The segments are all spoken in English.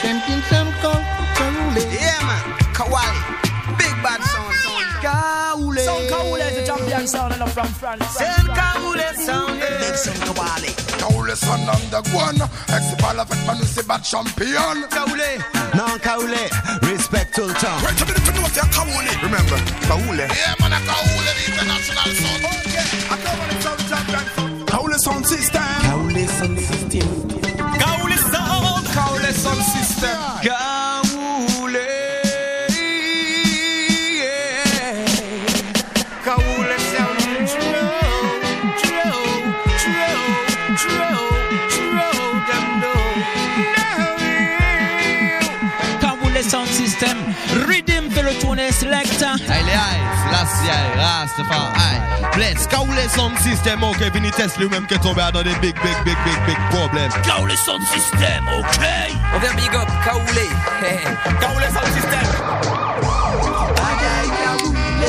champion Sam Kaoule. Yeah man, Kawali, big bad sound. Kaoule. Sound Kaoule is the champion sound and I'm from France. Sound Kaoule sound, big sound Kawali. Kaoule sound on the one. Ex-ball of it, man, you see bad champion. Kaoule, non Kaoule, respect tout le temps. Wait a minute, you know they're Kaoule. Remember, Kaoule. Yeah man, Kaoule, the international sound. Okay, I come on the sound champion. Kaoule sound system. Kaoule sound system. Kaoule sound. Kaoule sound system. Kaoule, yeah. Kaoule sound. Kaoule sound system. Rhythm for the tune selector. Aïe, Lassie, Rastafari, Bless, Kaoule sound system, ok, vini test lui-même qui est tombé dans des big problèmes. Kaoule sound system, ok. On vient big up, Kaoule. Kaoule sound system. Bagay Kaoule,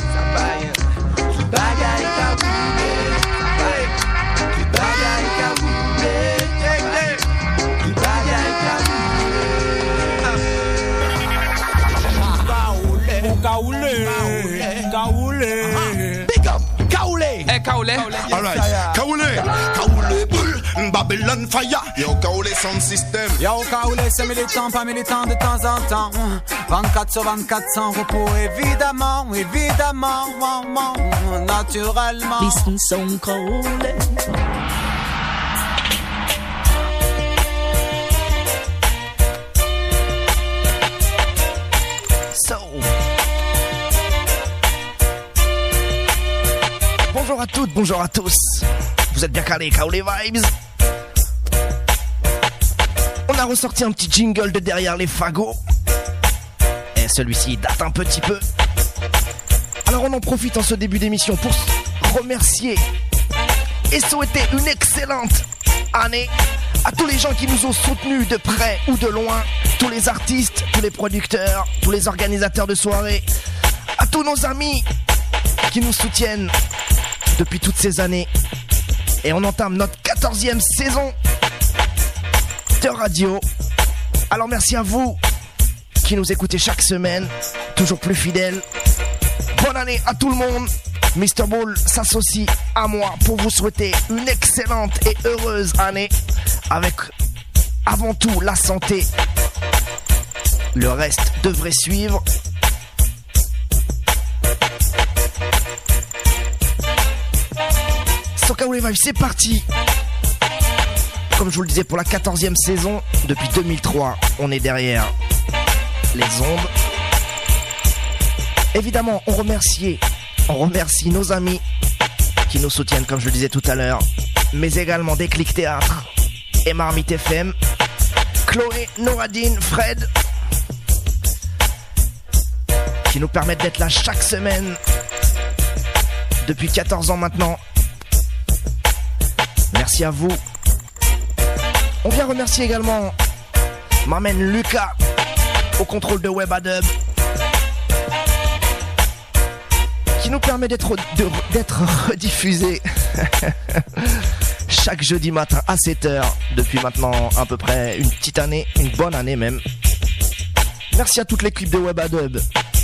Bagay Kaoule, Bagay Kaoule, Bagay Kaoule. Big up, Kaoule. Hey Kaoule. Alright, Kaoule. Kaoule bull, Babylon fire. Yo, Kaoule sound system. Yo, Kaoule, c'est militant, pas militant de temps en temps. 24 sur 24 sans repos, évidemment, naturellement. Listen sound Kaoule. Bonjour à toutes, bonjour à tous. Vous êtes bien calés, Kaoule Vibes. On a ressorti un petit jingle de derrière les fagots. Et celui-ci date un petit peu. Alors on en profite en ce début d'émission pour remercier et souhaiter une excellente année à tous les gens qui nous ont soutenus de près ou de loin, tous les artistes, tous les producteurs, tous les organisateurs de soirées, à tous nos amis qui nous soutiennent depuis toutes ces années. Et on entame notre 14e saison de radio. Alors merci à vous qui nous écoutez chaque semaine, toujours plus fidèles. Bonne année à tout le monde. Mr. Bull s'associe à moi pour vous souhaiter une excellente et heureuse année avec avant tout la santé. Le reste devrait suivre. Sur Kaoule Vibe, c'est parti. Comme je vous le disais, pour la 14e saison, depuis 2003, on est derrière les ondes. Évidemment, on remercie nos amis qui nous soutiennent, comme je le disais tout à l'heure, mais également Déclic Théâtre et Marmite FM, Chloé, Noradine, Fred, qui nous permettent d'être là chaque semaine depuis 14 ans maintenant. Merci à vous. On vient remercier également Marmen Lucas au contrôle de Web Adub, qui nous permet d'être rediffusé chaque jeudi matin à 7h depuis maintenant à peu près une petite année, une bonne année même. Merci à toute l'équipe de Web Adub.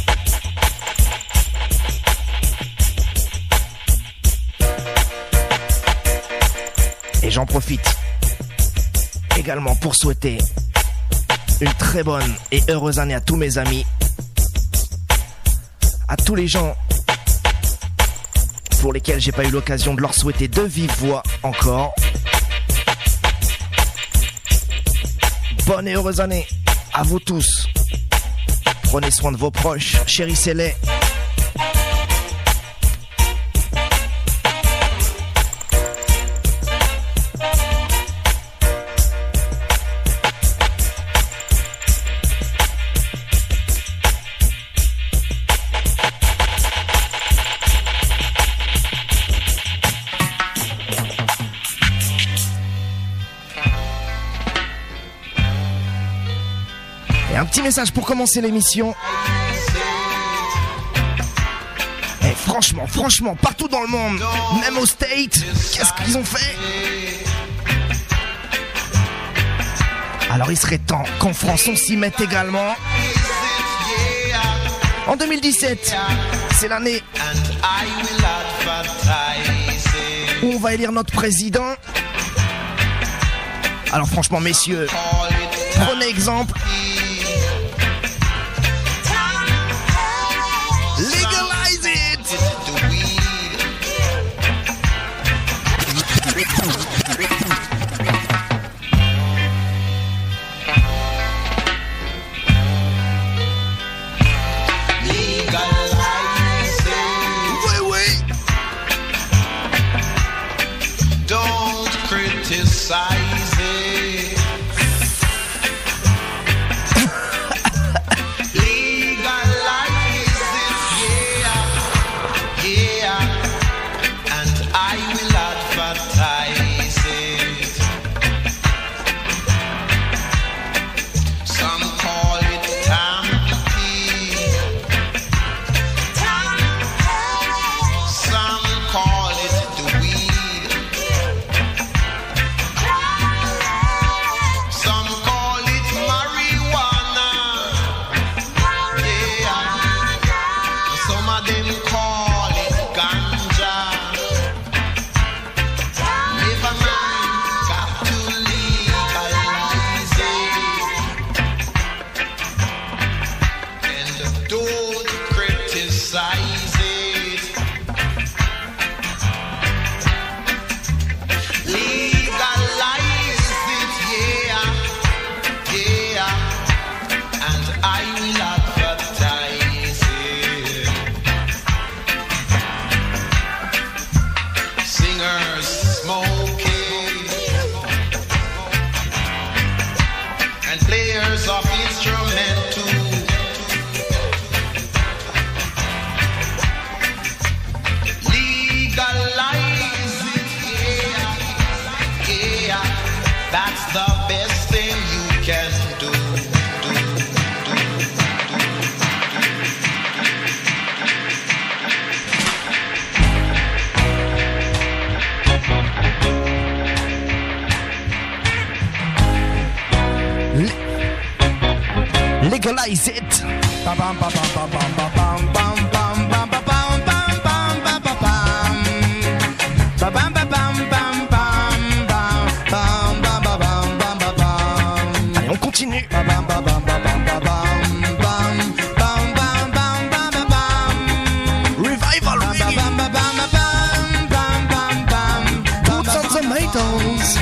Et j'en profite également pour souhaiter une très bonne et heureuse année à tous mes amis, à tous les gens pour lesquels j'ai pas eu l'occasion de leur souhaiter de vive voix encore. Bonne et heureuse année à vous tous. Prenez soin de vos proches, chérissez-les. Un petit message pour commencer l'émission. Et franchement, partout dans le monde, même au States, qu'est-ce qu'ils ont fait? Alors il serait temps qu'en France on s'y mette également. En 2017, c'est l'année où on va élire notre président. Alors franchement messieurs, prenez exemple. Legalize it. Legalize it. Allez, on continue. Revival reggae. Boots and tomatoes.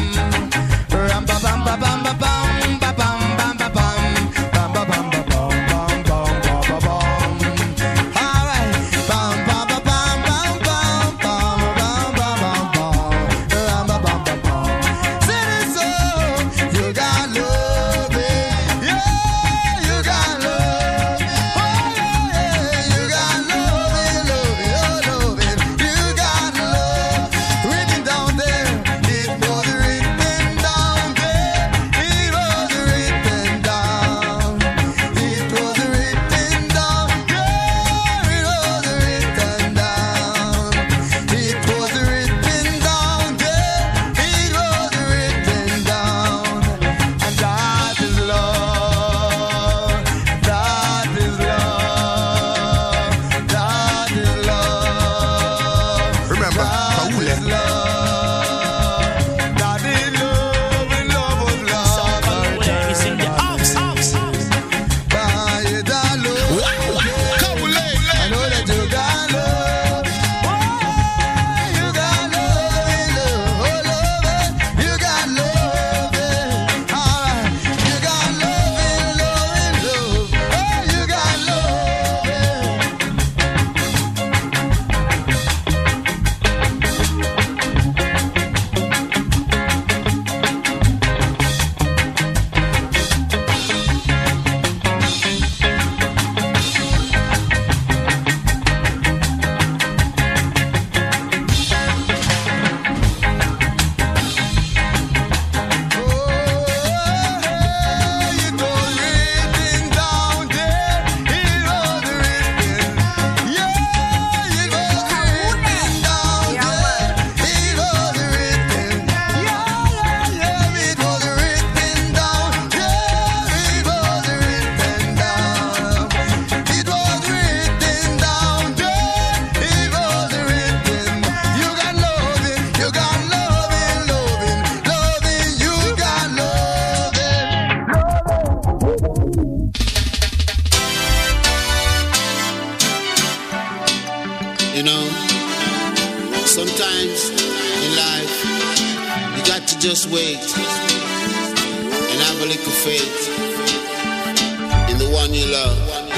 just wait and have a little faith in the one you love,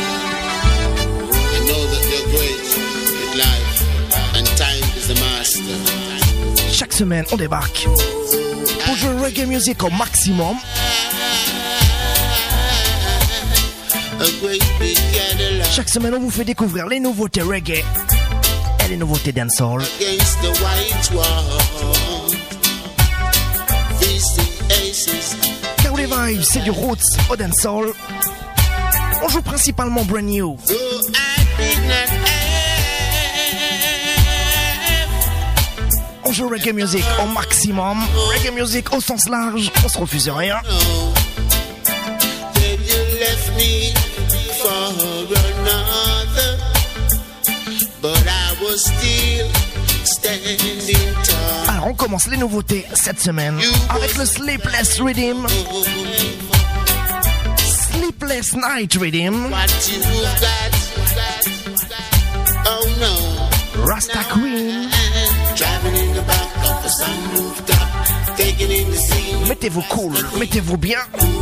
and know that you're great with life, and time is the master. Chaque semaine, on débarque pour jouer reggae music au maximum. Chaque semaine, on vous fait découvrir les nouveautés reggae et les nouveautés dancehall. Car les vibes, c'est du roots au dancehall. On joue principalement brand new. On joue reggae music au maximum. Reggae music au sens large. On se refuse rien. Alors on commence les nouveautés cette semaine avec le Sleepless Rhythm. Sleepless Night Rhythm. Rasta Queen. Mettez-vous cool, mettez-vous bien.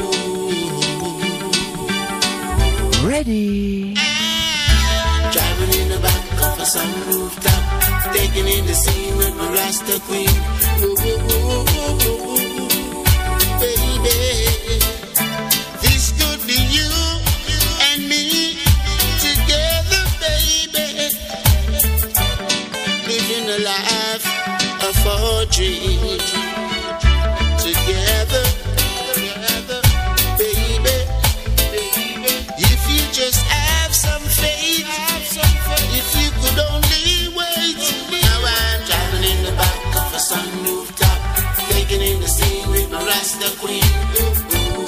Ready. Driving in the back of some rooftop, taking in the scene with my Rasta Queen. Ooh, ooh, ooh, ooh, ooh. Baby, this could be you and me together, baby. Living a life of our dreams together, baby. If you just have some faith, if you could only wait. Now I'm driving in the back of a sunroof top, taking in the scene with my Rasta Queen. Ooh.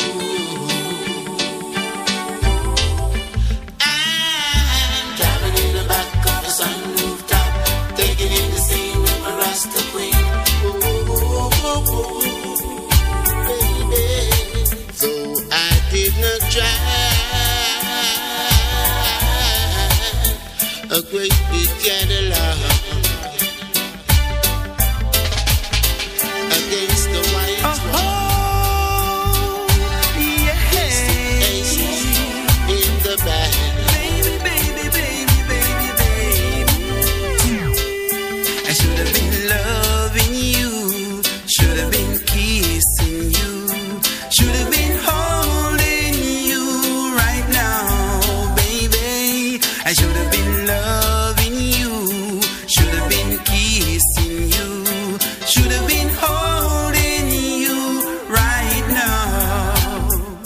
I'm driving in the back of a sunroof top, taking in the scene with my Rasta Queen. Ooh, baby. Though I did not drive a great big Cadillac against the white wall. Yeah. Aces in the back. Baby, baby, baby, baby, baby. I should have been loving you, should have been kissing you, should have been holding you right now, baby. I should have been loving you, should have been kissing you, should have been holding you right now.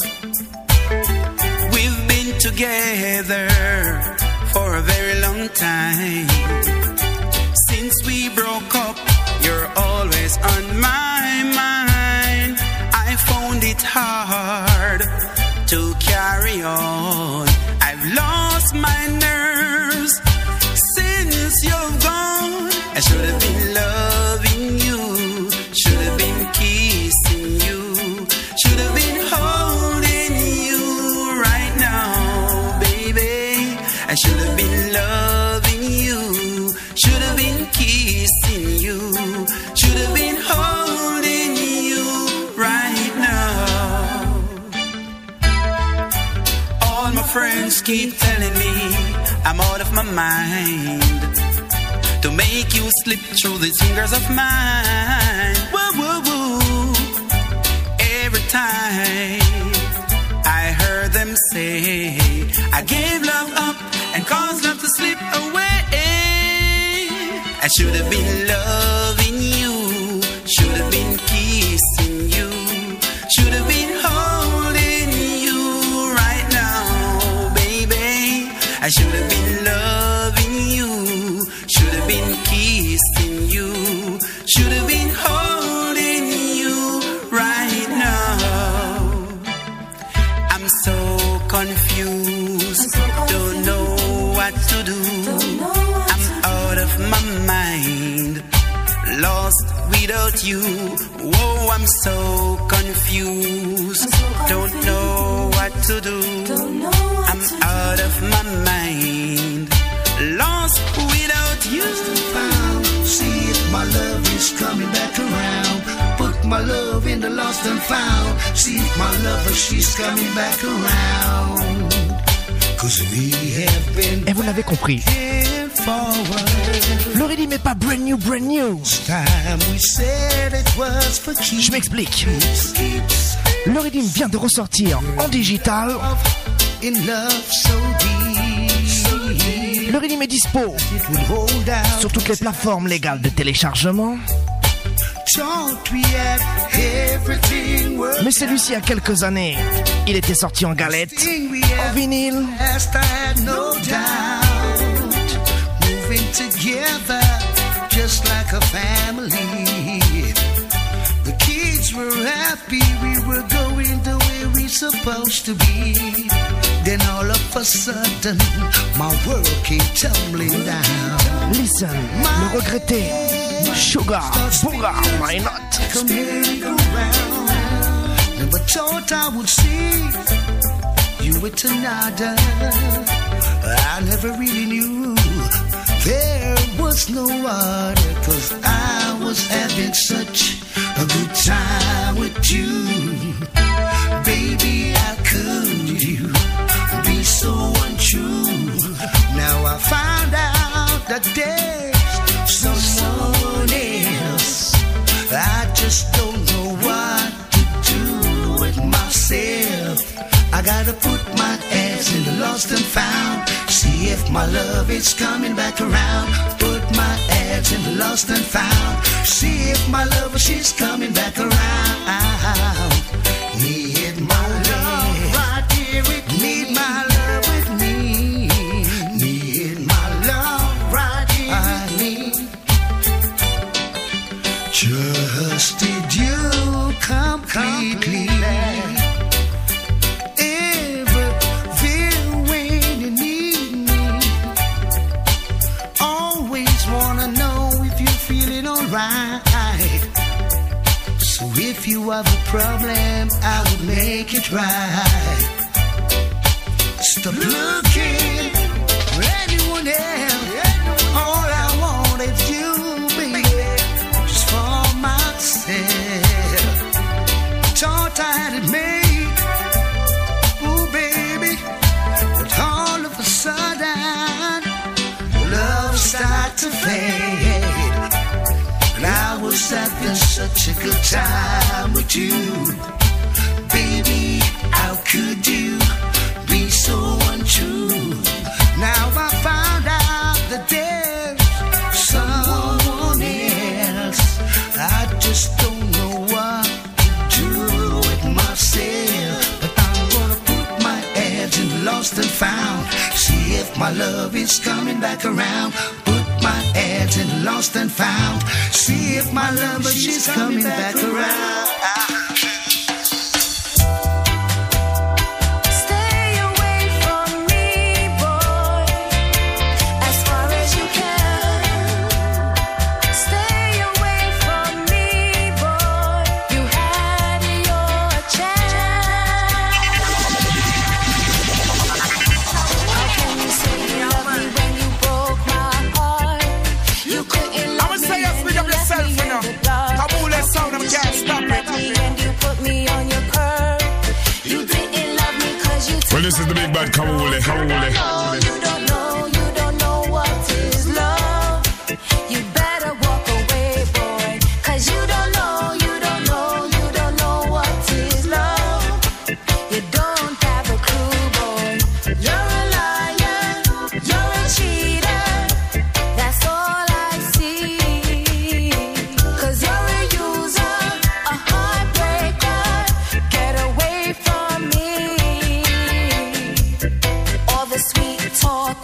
We've been together for a very long time. Since we broke up, you're always on my mind. I found it hard to carry on. I've lost my nerves since you've gone. I should have been loving you, should have been kissing you, should have been holding you right now, baby. I should have been loving you, should have been kissing you, should have been holding you right now. All my friends keep telling me I'm out of my mind, to make you slip through the fingers of mine. Woo, woo, woo. Every time I heard them say I gave love up and caused love to slip away. I should have been loving you, should have been kissing you, should have been holding you right now, baby. I should have been loving you, should have been kissing you, should have been holding you right now. I'm so confused, don't know what to do. I'm out of my mind, lost without you. Whoa, I'm so confused, don't know what to do. I'm out of my mind, lost without you. See if my love is coming back around. Put my love lost and found. See if my lover, she's coming back around. Cause we have been. Et vous l'avez compris. Le rythme n'est pas brand new, brand new. Je m'explique. Le rythme vient de ressortir en digital. Le rythme est dispo sur toutes les plateformes légales de téléchargement. Mais celui-ci, il y a quelques années, il était sorti en galette, en vinyle. Together, just like a family. The kids were happy, we were going the way we supposed to be. Then all of a sudden, my world came tumbling down. Listen, le regretté, Sugar, Booga, why not? Never thought I would see you with another. I never really knew there was no other, 'cause I was having such a good time with you. Baby, how could you be so untrue? Now I found out that there's someone else. I just don't know what to do with myself. I gotta put my eggs in the lost and found. See if my love is coming back around. Put my eggs in the lost and found. See if my love, she's coming back around. Need my love right here with me. Need my love with me. Need my love right here with me. Trusted you completely. So if you have a problem, I will make it right. Stop looking for anyone else. All I want is you, baby, just for myself. Thought I had it made, oh baby, but all of a sudden, love started to fade. And I was having such a good time with you. Baby, how could you be so untrue? Now I found out that there's someone else. I just don't know what to do with myself. But I'm gonna put my eggs in the lost and found. See if my love is coming back around. My eggs in the lost and found. See if my lover, she's coming back around. Stay away from me, boy, as far as you can. Stay away from me, boy, you had your chance. How can you say you love me when you broke my heart? You couldn't love me and you left me in the dark. How can you say you love me and you put me on your curb? You didn't love me 'cause you took. Well, this is the big bad Kawule. You don't know what is love. You better walk away, boy, 'cause you don't know what is love. You don't have a clue, boy. You're a liar, you're a cheater. That's all I see. 'Cause you're a user, a heartbreaker. Get away from me. All the sweet talk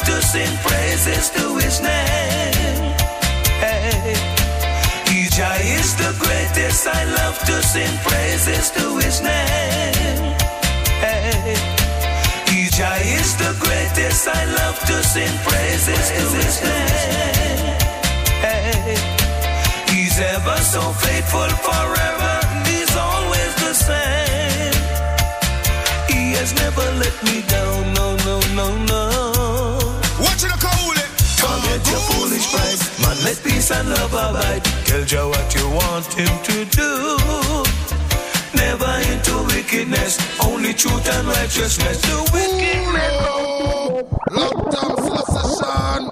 to sing praises to his name. Hey. Jah is the greatest, I love to sing praises to his name. Hey. Jah is the greatest, I love to sing praises to his name. Hey. He's ever so faithful forever, he's always the same. He has never let me down, no, no, no, no. Watch it, call it. Forget your foolish pride, man, let peace and love abide. Tell Jah what you want him to do. Never into wickedness, only truth and righteousness. The wicked man. Lockdown session.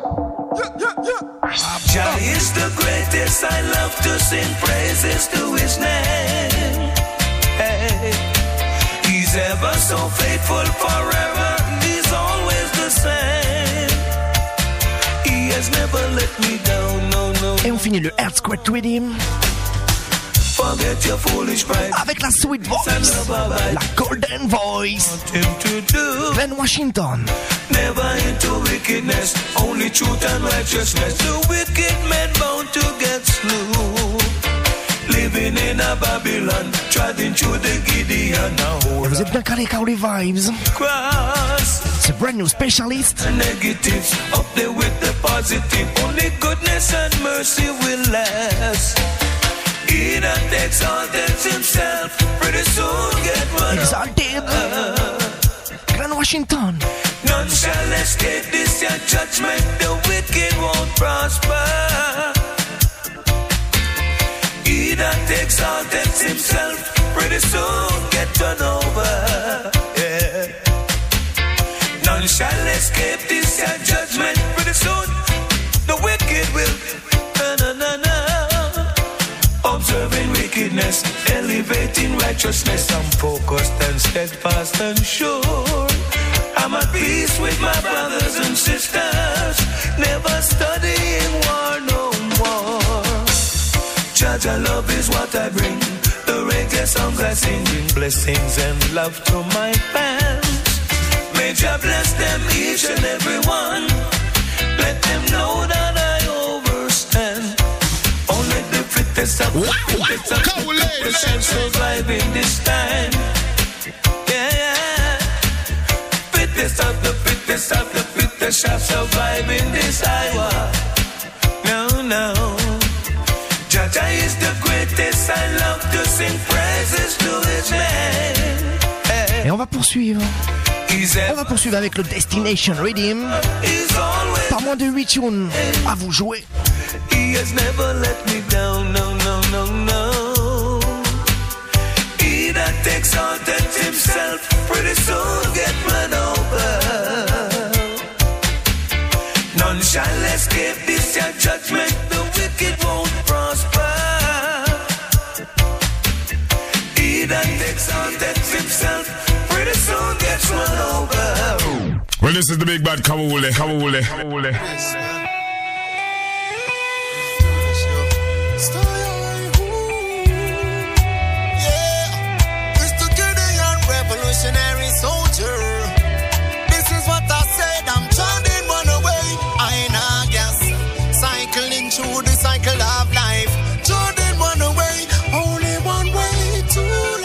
Jah is the greatest, I love to sing praises to his name. Hey. He's ever so faithful forever, he's always the same. He has never let me down, no, no. Et on finit le Earthquake Rhythm Forget your foolish pride. avec la sweet voice, la golden voice, Glenn Washington. Never into wickedness, only truth and righteousness. The wicked men bound to get slew. Living in a Babylon, treading through the Gideon. Et vous êtes bien calés, Kaole Vibes. Cross. C'est brand new specialist. The negatives up there with the positive. Only goodness and mercy will last. He that exalted himself, pretty soon get run Exalted. Glenn Washington. None shall escape this your judgment. The wicked won't prosper. He that exalted himself, pretty soon get turned over. Yeah. None shall escape this your judgment. Pretty soon, the wicked will. Observing wickedness, elevating righteousness. I'm focused and steadfast and sure. I'm at peace with my brothers and sisters. Never studying war no more. Jah love is what I bring. The reggae songs I sing bring blessings and love to my fans. May Jah bless them each and every one. Let them know that I overstand. Only the fittest of the fittest of the fittest shall survive in this time. Yeah, yeah. Fittest of the fittest of the fittest shall survive in this hour. No, no. Jah is the greatest, I love to sing praises to his name. Hey. Et on va poursuivre. On va poursuivre avec le Destination Rhythm. Pas moins de 8 tunes à vous jouer. He has never let me down, no, no, no, no. He that exalted himself, pretty soon get run over. None shall escape this your judgment, the wicked won't prosper. He that exalted himself, pretty soon gets run over. Well, this is the big bad Kaole, Kaole, Kaole. Revolutionary soldier. This is what I said. I'm turning one away. I know, guess. Cycling through the cycle of life. Turning one away. Only one way to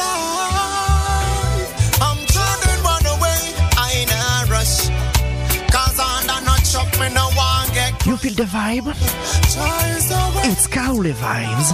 life. I'm turning one away. I know, rush. Cause I'm not shock me no one get. You feel the vibe? It's Kaole Vibes.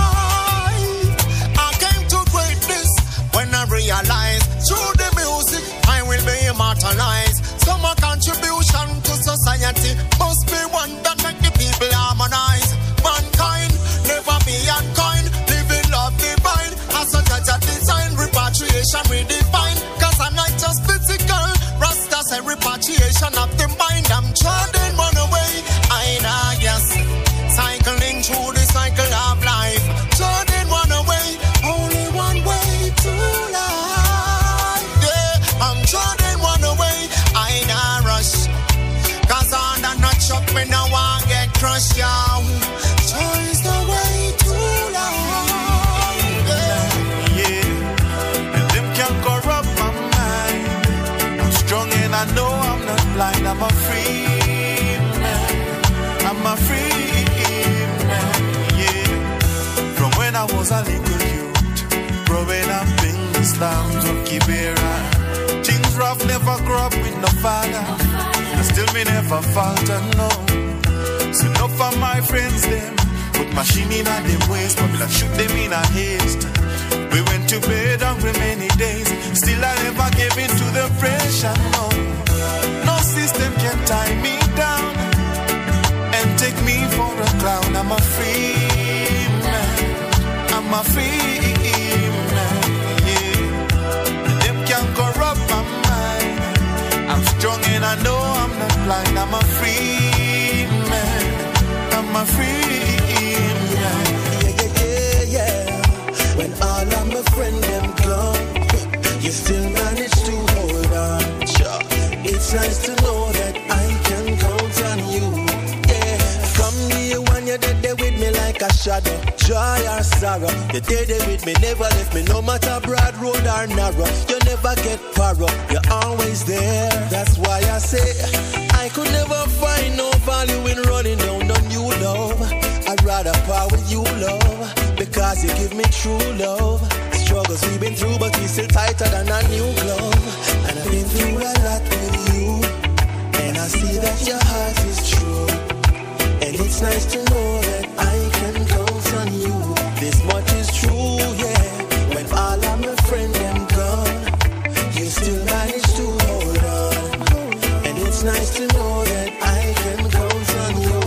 I came to greatness when I realized through the music I will be immortalized. So my contribution to society must be one that make the people harmonize. Mankind never be unkind, living love divine. As such as a design, repatriation redefined. Cause I'm not just physical, Rasta say repatriation of the mind. I'm turning one away, I know, yes. Cycling through the cycle of life. Turning one away, only one way to life. Yeah, I'm turning one away, I not rush. Cause on the not shock me no one get crushed, y'all. Choice the way to life. Yeah, yeah. And them can't corrupt my mind. I'm strong and I know I'm not blind, I'm a free. a free man, yeah. From when I was a little youth, growing up in the slums of Kibera, things rough, never grow up with no father. And still me never falter, no. So enough for my friends, them put machine in a them waist, but like shoot them in a haste. We went to bed hungry many days, still I never gave in to the pressure, no. No system can tie me down and take me for a clown. I'm a free man, I'm a free man, yeah. Them can't corrupt my mind. I'm strong and I know I'm not blind. I'm a free man, I'm a free man. Yeah. When all of my friends them gone, you still manage to hold on. Sure. It's nice to know that I can count on you. Yeah. From the one you're there with me like a shadow, joy or sorrow. You're there with me, never left me, no matter broad road or narrow. You never get paro, you're always there. That's why I say I could never find no value in running down on you, love. I'd rather part with you, love, because you give me true love. Struggles we've been through, but we still tighter than a new glove. And I've been through a lot with you, and I see that your heart is true. And it's nice to know that I can count on you. This much is true, yeah. When all of my friends them gone, you still manage to hold on. And it's nice to know that I can count on you.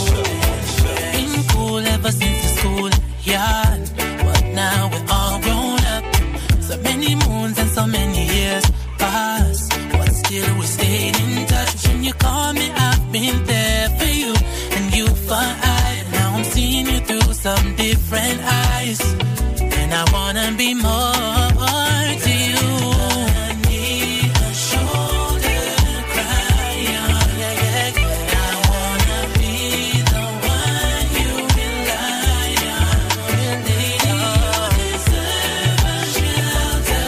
Been cool ever since the school yard, but now we're all grown up. So many moons and so many years pass, but still we stayed in touch. When you call me, I've been there for you, and you for I. Now I'm seeing you through some different eyes, and I wanna be more to you. I need a shoulder to cry on, yeah, yeah. I wanna be the one you rely on. Really, you deserve a shelter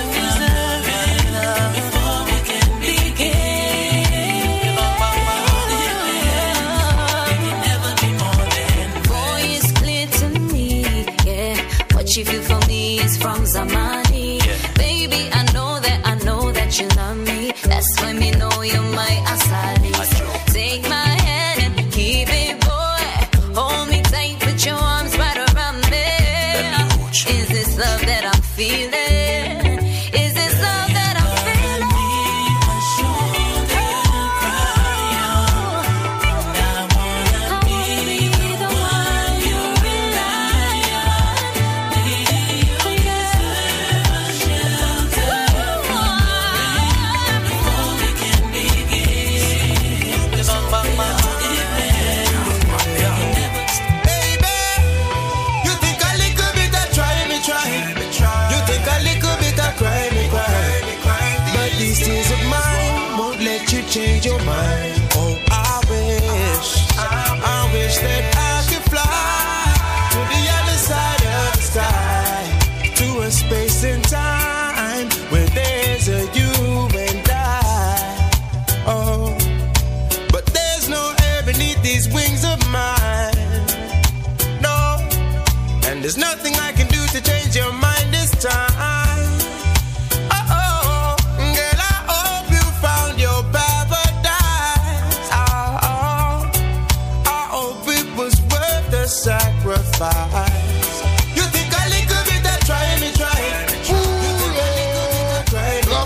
from love before we can begin. We can never be more than Boy, it's clear to me, yeah. What you feel for me is from Zamani. Baby, I know that you love me. That's why me know you're my asali. Take my hand and keep it, boy. Hold me tight, put your arms right around me. Is this love that I'm feeling? Is this love that I'm feeling? Change your mind. Oh, I wish that I could fly to the other side of the sky, to a space and time where there's a you and I. Oh, but there's no air beneath these wings of mine. No, and there's nothing I can do to change your mind this time. Sacrifice. You think a little bit of try me, try. Ooh, yeah, try me,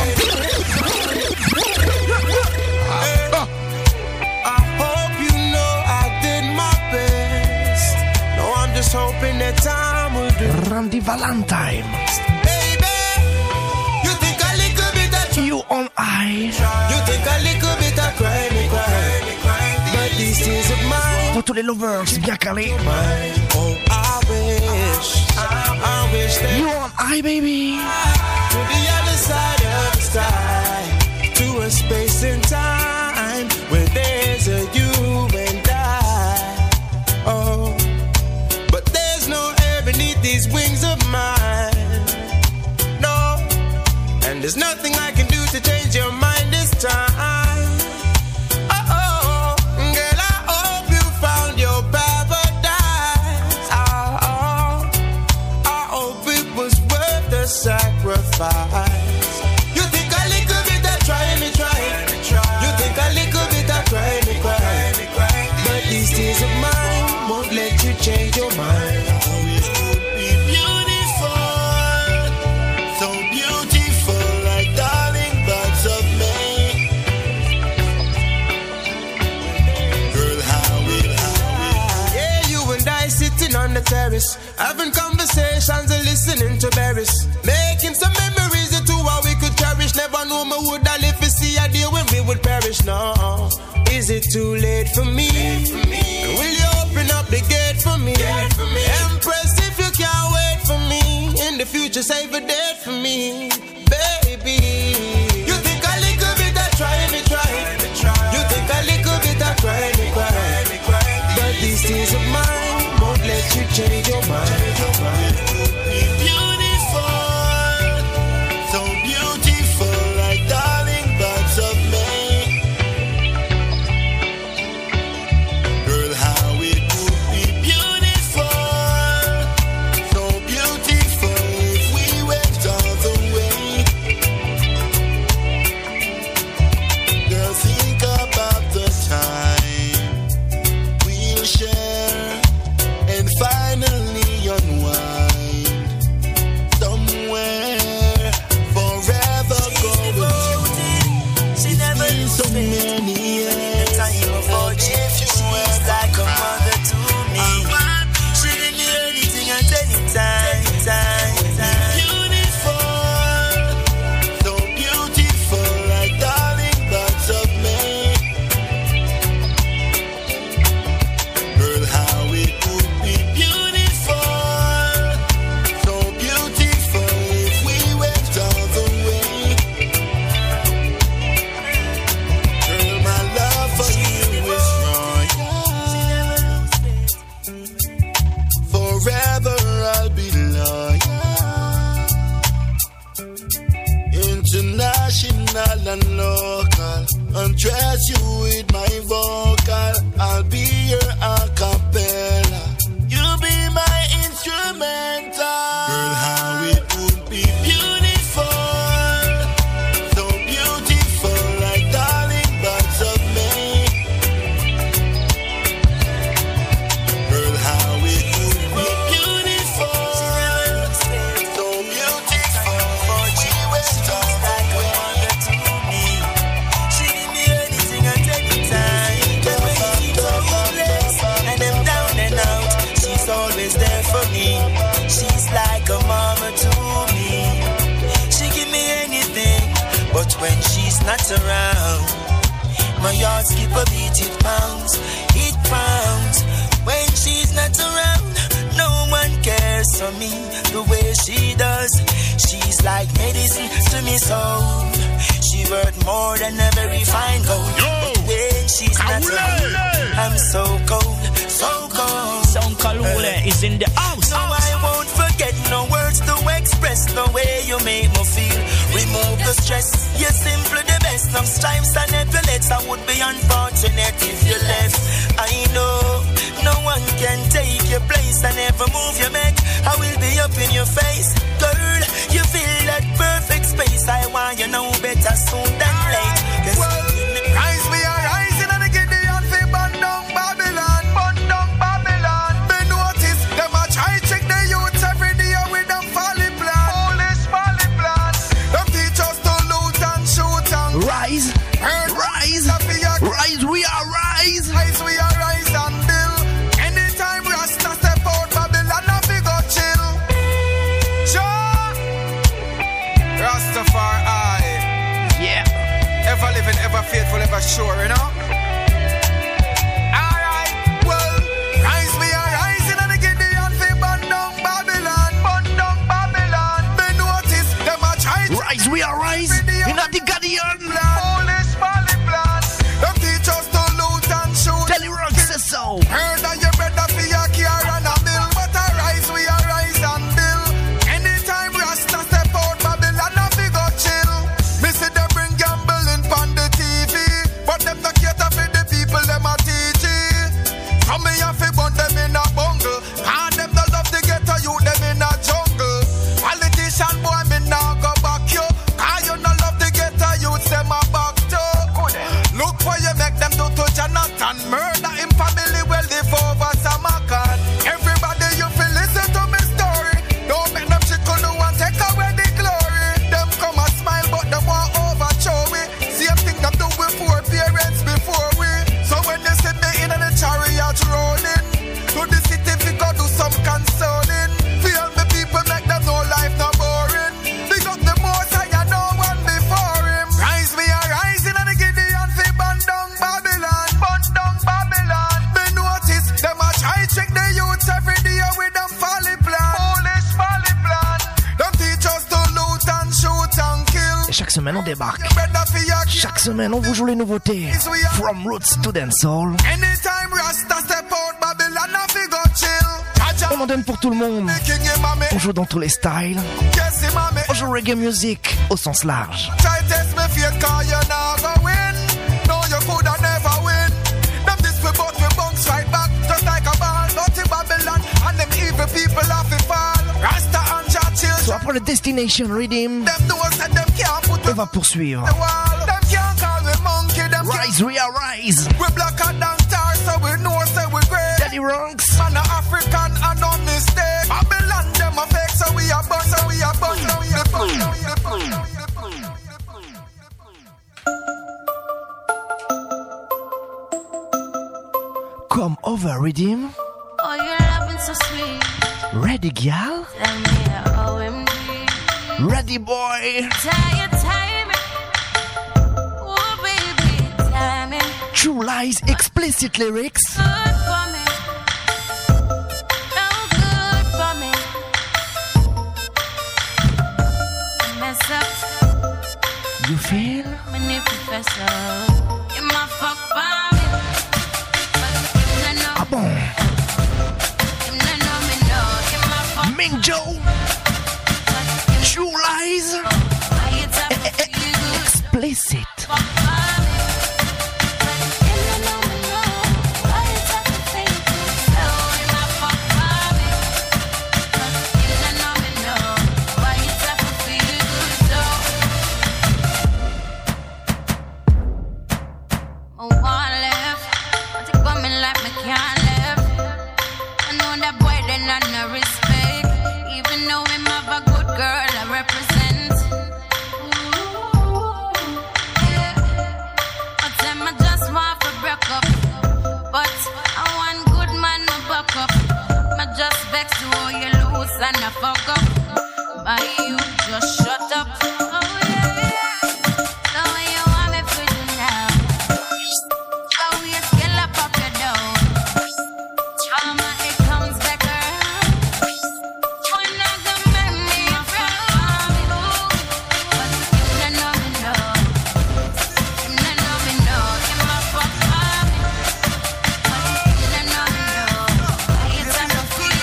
I hope you know I did my best. No, I'm just hoping that time will do. Randy Valentine. Baby, you think a little bit of try. You on I. You think a little bit of cry me, cry. But these tears of mine. Pour tous les lovers bien calés. Oh, I wish that you on I, baby. To the other side of the sky, to a space and time where there's a you and I. Oh, but there's no air beneath these wings of mine. No, and there's nothing I can do to change your mind this time. Oh, girl, I hope you sacrifice. You think a little bit of try me try. You think a little bit of cry me cry. But these tears of mine won't let you change your mind. On the terrace, having conversations and listening to berries, making some memories of two how we could cherish. Never know me would I live to see a day when we would perish. No, is it too late for me? Will you open up the gate for me? Empress, if you can't wait for me, in the future save a date for me, baby. You think a little bit of try me try. You think a little bit of cry me cry. But these tears of mine won't let you change your mind. Beautiful, so beautiful, like darling birds of May. Girl, how it would be beautiful, so beautiful if we went all the way. Girl, think about the time we'll share and finally unwind somewhere forever going. She never knew so many years. The time of our chief, she's like a mother to me. She didn't do anything at any time. Beautiful, so beautiful, like darling birds of May. Girl, how it would be beautiful, so beautiful if we went all the way. Girl, my love for you is royal. Forever I'll be loyal. International and local, undress you with my vocal. I'll be your acapella. You'll be my instrumental. Girl, how it would be beautiful, so beautiful, like darling birds of May. Girl, how it would be beautiful, so beautiful. She went all the way. She didn't do anything at any time. But when she's so hopeless and I'm down and out, she's always there for me. She's like a mama to me. She give me anything, but when she's not around, my heart skip a beat, it pounds. When she's not around, no one cares for me the way she does. She's like medicine to me soul. She worth more than a very fine gold. But when she's not around, I'm so cold, so cold. Sound Kalule is in the house. No, I won't forget no words to express the way you make me feel. Remove the stress, you're simply the best. Some stripes and epaulets, I would be unfortunate if you left. I know no one can take your place and never move your neck. I will be up in your face, girl. You feel that perfect space. I want you know better soon than late. Rise, we are rising and get the unfair burn down Babylon. They notice them a try check the youths every day with them folly plan. Foolish folly plan. Them teach us to loot and shoot and rise, we are rise. Rise, we are rise and build. Anytime Rasta step out Babylon, I fi go chill. Sure. Rastafari. Yeah. Ever living, ever faithful, ever sure, you know? Alright, well, rise, we are rising and get the unfair burn down Babylon. They notice them a try to rise, we are rise. You're not the Guardian. Foolish folly plan. Them teach us to loot and shoot. Tell the rock says so. Heard that you better for your care and a bill. But I rise, we are rise and build. Anytime Rasta step out Babylon, I fi go chill. Me see them bring gambling on the TV, but them not semaine, on débarque. Chaque semaine, on vous joue les nouveautés. From Roots to Dancehall. Anytime Rasta step out, Babylon a fi go chill. On en donne pour tout le monde. On joue dans tous les styles. On joue reggae music au sens large. Try test me faith, cause you not go win. No, you coulda never win. Them this we bout we bounce right back, just like a ball. Dirty Babylon, and them evil people have to fall. Rasta and Jah chill. So après le Destination Redeem, on va poursuivre. Rise, Rise. We blacker than stars, so we know, so we great. Daddy Ranks. Man a African and no mistake. Babylon, them a fake, so we a bust, so we a bust, so we a bust, so we a bust. Come over, Redeem. Oh, you're loving so sweet. Ready, gal? Tell me OMG. Ready, boy. Time. Oh, baby, time. True Lies, explicit lyrics. Good for me. No good for me. Mess up. You feel? Many professor. You my fuck for me. Ah bon? Ming Joe. True Lies. Explicit. And I fuck up, but you just shut up. Oh yeah, so when you want me for you now, oh you skill up up your dough. Trauma it comes back around. When I can make me proud, but you know me know, you know me know, you my fuck for me, but you know me know, it's a no feel.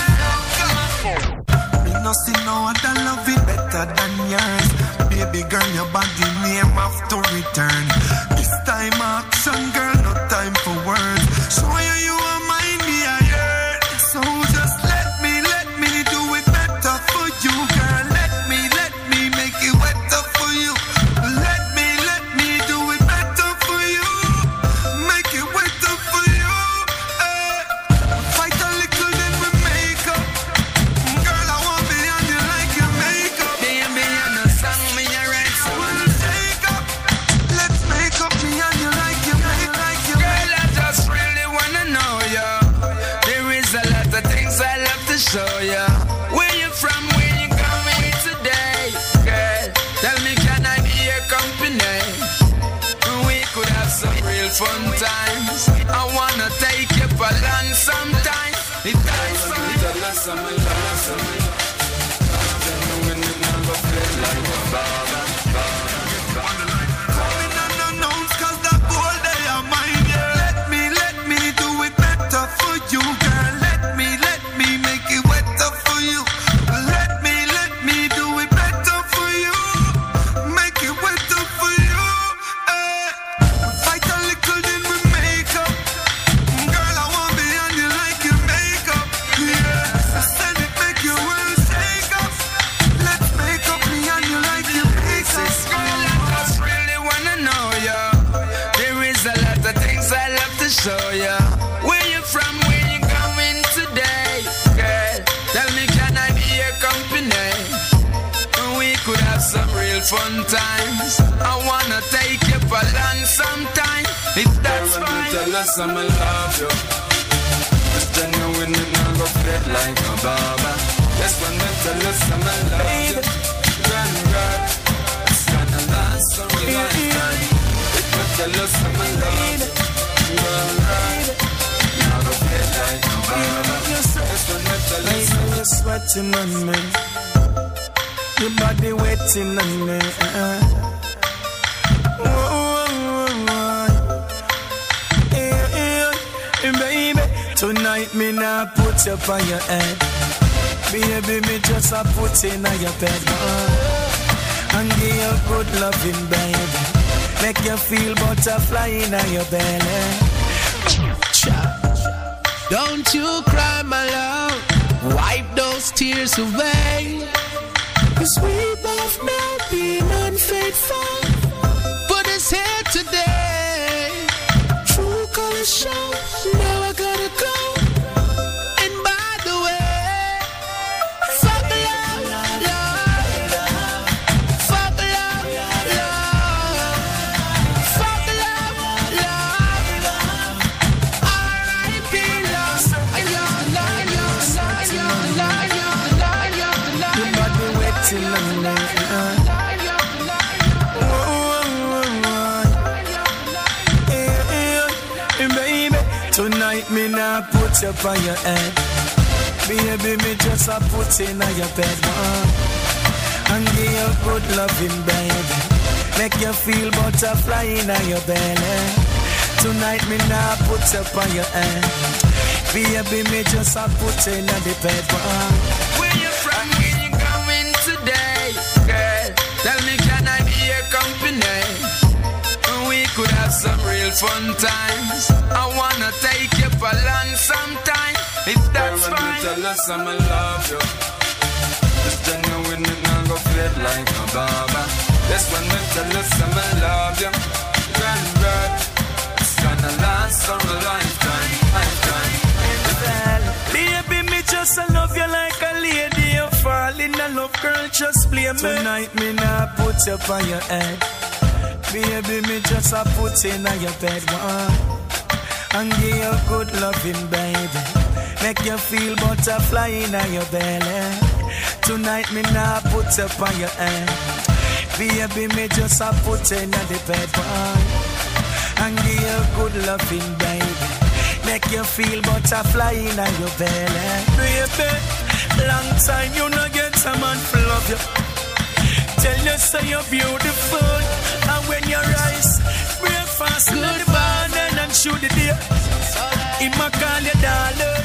No see no other love it better than yours. Baby girl, your body name have to return. This time action, girl, no time for words. Show you are mine, me I heard. So just let me do it better for you, girl. Let me make it wetter for you. Let me do it better for you. Make it wetter for you. Fight a little, then we make up. Girl, I want me on you like you make up. Baby, you know song me a write. I wanna take up. Let's make up me on you like you make like you. Girl, I just really wanna know ya. There is a lot of things I love to show ya. Where you from? Where you going today? Girl, tell me, can I be your company? We could have some real fun times. I wanna take you for lunch sometime. It dies for me. Let me do it better for you, girl. Let me make it wetter for you. Let me do it better for you. Make it wetter for you. Fight a little, then we make up. Girl, I want be on you like you make up. Yeah, I said it make you well shake up. Let's make up me on you like you make up. Girl, I just really wanna know ya. There is a lot of things I love to show ya. Where you from? Where you going today? Girl, tell me, can I be your company? We could have some real fun times. I wanna take you for lunch sometime. If that's fine. Tell us I'm in love you. It's genuine and I go fit like a barber. That's when they tell us I'm in love you. Girl, it's gonna last a real lifetime. If they tell us I'm in love you. Girl, I go fit like a barber. That's when they tell us You're sweating on me. Your body wetting on me. Tonight me nah put you on your head. Baby, me just a put in your bed, and give you good loving, baby. Make you feel butterfly in your belly. Don't you cry, my love. Wipe those tears away. 'Cause we both know being unfaithful put us here today. True colors show. Now I gotta go. And by the way, fuck love, love. Fuck love, love. Fuck love, love. R.I.P. love. Your body wet till I'm baby, tonight me nah put you on your head. Baby, me just a put in your bed, and give you good loving, baby. Make you feel butterfly in your belly. Tonight me nah put you on your head. Baby, me just a put in the bed, Where you from? Where you going today, girl? Tell me, can I be your company? We could have some real fun times. I wanna take you for lunch sometime, if that's fine. When me tell us I'ma love you, it's genuine, it not go fade like a barber. That's when me tell us I'ma love you, girl, it's gonna last for a lifetime, lifetime. baby, me just a love you like a lady. You fall in love, girl, just play me. Tonight me nah put you on your head. Baby, me just a put in your bed, and give you good loving, baby. Make you feel butterfly in your belly. Tonight me nah put you on your head. Baby, me just a put in the bed, and give you good loving, baby. Make you feel butterfly in your belly. Baby, long time you no get someone to love you. Tell you so you're beautiful, and when you rise, breakfast in the morning and shoot the day. I'ma call you darling.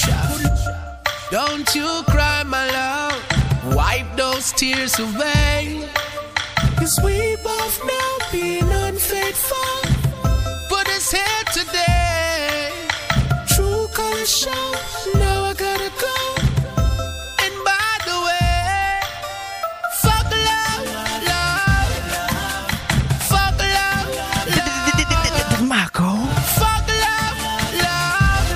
Don't you cry, my love. Wipe those tears away. 'Cause we both know being unfaithful put us here today. True colors show. Now I gotta go. And by the way, fuck love, love. Fuck love, love. Marco. Fuck love, love.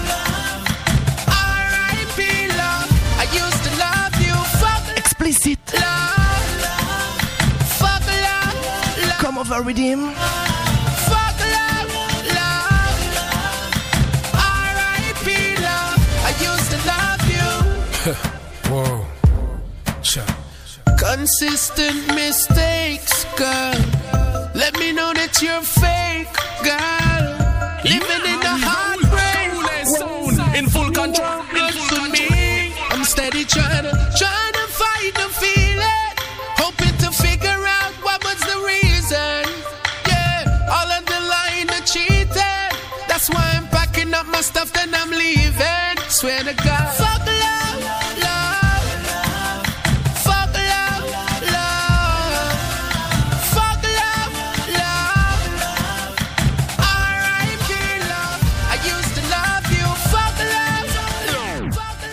R.I.P. love. I used to love you. Fuck explicit. Love, love. Fuck love, love. Come over with him. Fuck love, love. R.I.P. love. I used to love you. Whoa. Consistent mistakes, girl. Let me know that you're fake, girl. Living in the heartbreak zone, in full control. Good to me. I'm steady trying to fight the feeling, hoping to figure out what was the reason. Yeah, all of the lying, the cheating. That's why I'm packing up my stuff, then I'm leaving. Swear to God. Fuck love, love. Fuck love, love. Fuck love, love. R.I.P. love. I used to love you. Fuck love, love.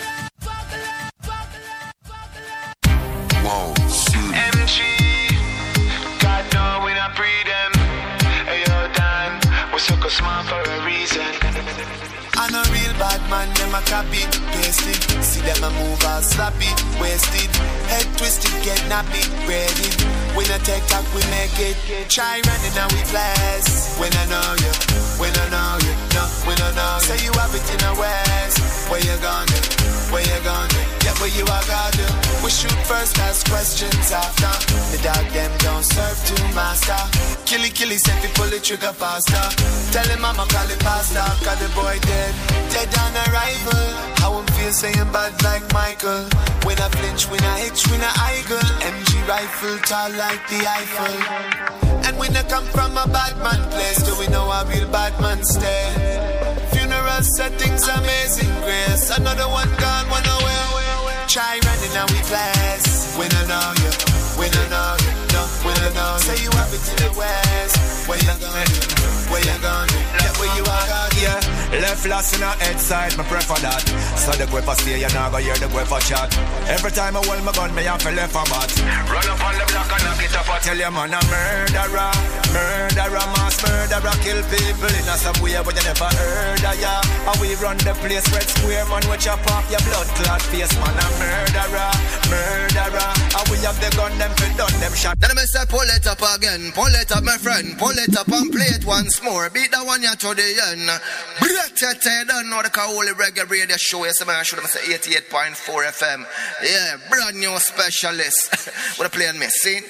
Whoa, shoot. MG, God know we not breed them. Hey, yo, Dan, we're so smart for a reason. I'm a real bad man, them a copy, paste it. See them a move all sloppy, wasted. Head twisted, get nappy, ready. When I take talk, we make it. Try running and we flash. When I know you, when I know you, no, when I know you. Say you have it in the west. Where you gonna do? Where you gonna do? Yeah, where you are gonna do? We shoot first, ask questions after. The dog them don't serve to master. Killy said we pull the trigger faster. Tell him I'ma call it pasta, cause the boy dead on arrival. How I'm feel saying bad like Michael. When I flinch, when I hitch, when I idle. MG rifle tall like the Eiffel. And when I come from a bad man place, do we know a real bad man stay? Funeral us, settings amazing grace. Another one gone, one away. Try running and we fast. We don't know you, we don't know you, no, we don't know you. Say you have it to the west. Where you going? Where you going? Yeah, where you are going? Yeah, left last in our head side, me prefer that. So the guepa stay, you now go hear the guepa chat. Every time I hold my gun, me have to left a bat. Run up on the block and knock it up. I tell you man, a murderer, murderer, mass murderer, kill people in a subway but you never heard of ya. And we run the place, red square man, we chop off your blood clot face, man, a murderer, murderer. And we have the gun, them fit done, them shot. Then I say pull it up again, pull it up my friend, pull it up and play it once more. Beat that one ya to the end. Break it, don't know the Kauli Reggae Radio Show. Yes, man, I should have said 88.4 FM. Yeah, brand new specialist. What a playing me, see?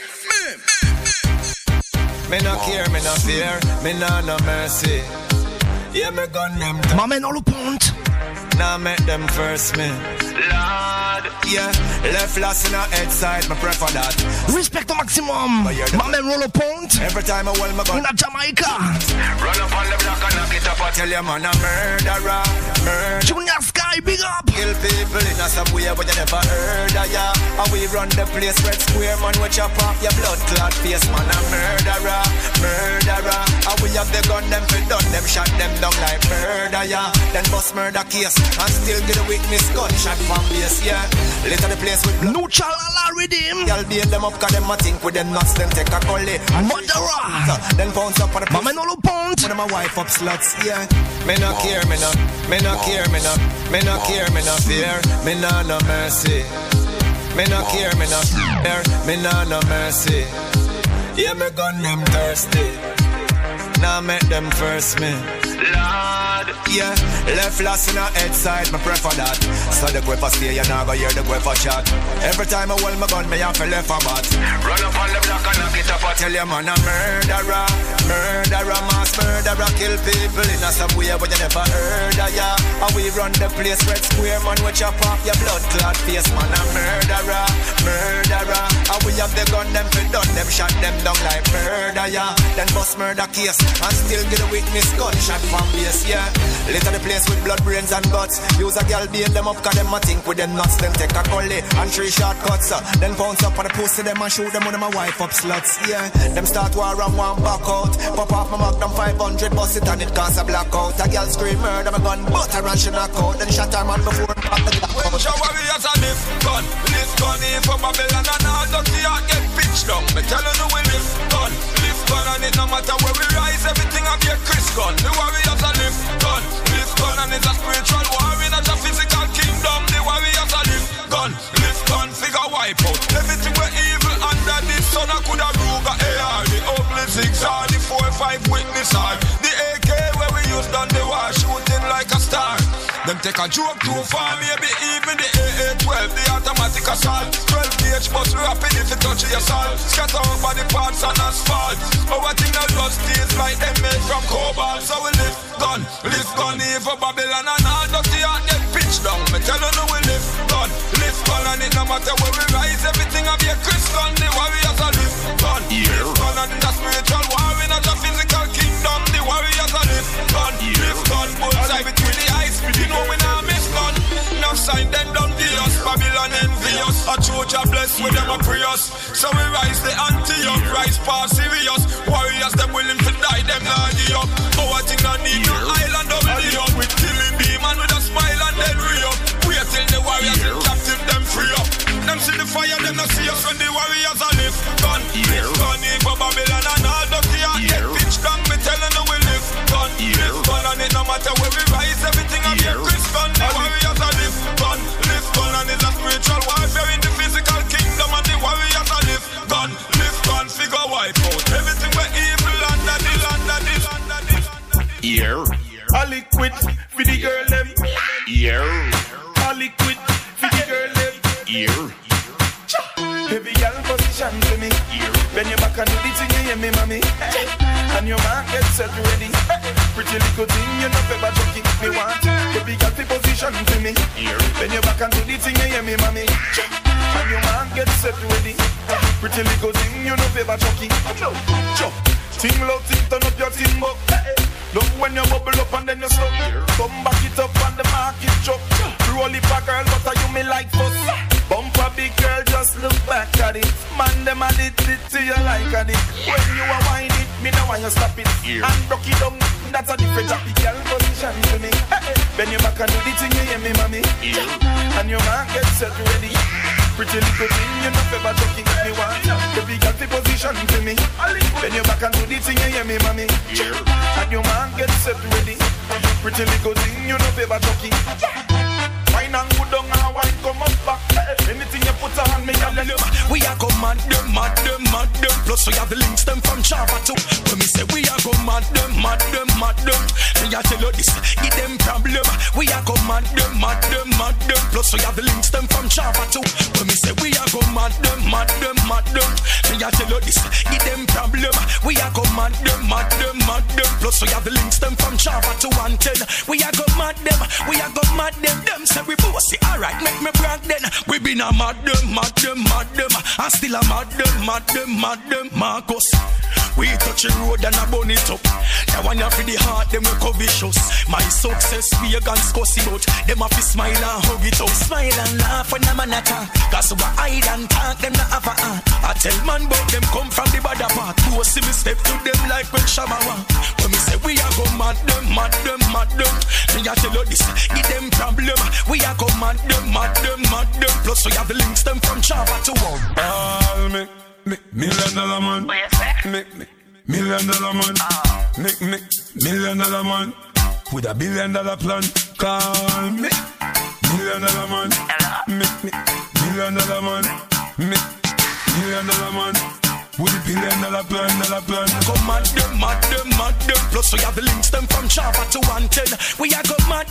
Me no care, me no fear, me no mercy. Yeah, me gun them. My man all point. Now make them first me. Lord, yeah, left last in our head side, me prefer that. Respect the maximum. My man roll a point. Every time I hold my gun in Jamaica. Run up on the block and knock it up. I tell you man, a murderer, murderer. Junior Sky, big up. Kill people in a subway but you never heard of ya. And we run the place, red square man, we chop off your blood clot face, man, a murderer, murderer. And we have the gun, them fit done, them shot them down like murder, yeah. Then bust murder case and still get a witness gunshot from base, yeah. Later the place with blood. No chalala redeem. Y'all beat them up cause them a think with them nuts, them take a gully. Murderer. Then pounce up on the my man all pound. One of my wife up sluts, yeah. Me no care, me no care, me no care, me no fear, me no mercy. Me no care, me no fear, me no mercy. Yeah, me gun them thirsty. Now make them first me. Lord, yeah, left last in our head side, me prefer that. So the guepa stay, you now go hear the guepa chat. Every time I hold my gun, me have to left a bat. Run up on the block and knock it up. I tell you man, a murderer, murderer, mass murderer, kill people in a subway but you never heard of ya. And we run the place, red square man, we chop off your blood clot face, man, a murderer, murderer. And we have the gun, them fit done, them shot them down like murder, yeah. Then bust murder case and still get a witness gunshot from base, yeah. Later the place with blood, brains and guts. Use a girl beat them up cause them a think with them nuts. Then take a gully and 3 shortcuts. Then pounce up on the pussy them and shoot them on my wife up sluts, yeah. Them start war and one back out. Pop off my Magnum 500, bust it and it cause a blackout. A girl scream murder, my gun butter and she knock out. Then shot her man before and pop the clock out. When your warriors are lift gun in for Babylon and all dirty heart get pitched down. Me telling you we lift gun and it no matter where we rise, everything I be a Chris gun. The warriors are lift gun and it's a spiritual war in a physical kingdom. The warriors are lift gun, figure wipe out everything we're evil under this sun. I could have Ruger AR, the ugly zigzag, the 4-5 witness are the AK where we use done the war, shooting like a star. Them take a joke too far, maybe even the AA-12, the automatic assault. 12 gauge bus rapid if it touch your salt. Scatter over the parts on asphalt. Our thing that just tastes like them made from cobalt. So we lift gun here for Babylon and all dirty heart get pitched down. Me telling you we lift gun and it no matter where we rise, everything I be a Chris gun. The warriors are lift gun and in a spiritual war in a physical kingdom. The warriors are lift gun, bullseye between the eyes. You know we not miss gun. Now sign them down the us, Babylon envious. A Troja bless with them a pray us. So we rise the Antioch, rise far serious. Warriors them willing to die, them not give up. Our thing not need no island double up. We killing demon with a smile and then re-up. Wait till the warriors and captive them free up. Them see the fire, them not see us when the warriors are lift gun here for Babylon and all dirty heart get pitched down. Me telling you we lift gun and it no matter where we rise, everything I be a Chris gun. The warriors are lift gun and it's a spiritual warfare in the physical kingdom. And the warriors are lift gun, figure wipe out everything we're evil under the Yeah. A liquid for the girl them. Yeah. A liquid for the girl them. Yeah. Heavy girl position to me. When you back and do the thing, you hear me, mommy. And your man gets set ready. Pretty little thing, you know, ever joking me want. Heavy girl position to me. When you back and do the thing, you hear me, mommy. And your man gets set ready. Pretty little thing, you know, ever joking. Ting low, ting turn up your ting up. Look when you bubble up and then you stop. Come back it up and the market drop. Roll it back, girl, but you me like fuss. Bump a big girl, just look back at it. Man, them a did it to you like a it. When you a wind it, me no want you stop it. And rock it down, that's a different happy girl position to me. Bend your back and do the thing, you hear me, mommy. And your man get set ready. Pretty little thing, you know ever joking at me one. The big happy position to me. Bend your back and do the thing, you hear me, mommy. And your man get set ready. Pretty little thing, you know ever joking. Wine and go down and wine come up back. Anything you put on me, I'll look. We are go mad them. Plus we have the links them from Java too. When me say we are go mad them. Me a tell you this, give them problem. We are go mad them. Plus we have the links them from Java too. When me say we are go mad them. Me a tell you this, give them problem. We are go mad them. Plus we have the links them from Java to 110. We are go mad them. Them say we bossy, alright, make me brag then. We been a mad them. I still a mad them, Marcus. We touch the road and a burn it up. Now when you for the heart, them we covetous. My success, we a guns cussy out. Them have to smile and hug it out. Smile and laugh when a man attack. Cause we hide and talk, them not have a heart. I tell man but them come from the bad part. Who see me step to them like when Shabba want. When me say we a go mad them. Me a tell you this, give them problem. We a go mad them. Plus we have the links them from Java to one. All me $1 million man. Make $1 million man. Make $1 million man. With $1 billion plan. Call me $1 million man. Make $1 million man. Make $1 million man. With $1 billion plan. Go mad them. Plus we have the links them from Java to 110. We are go mad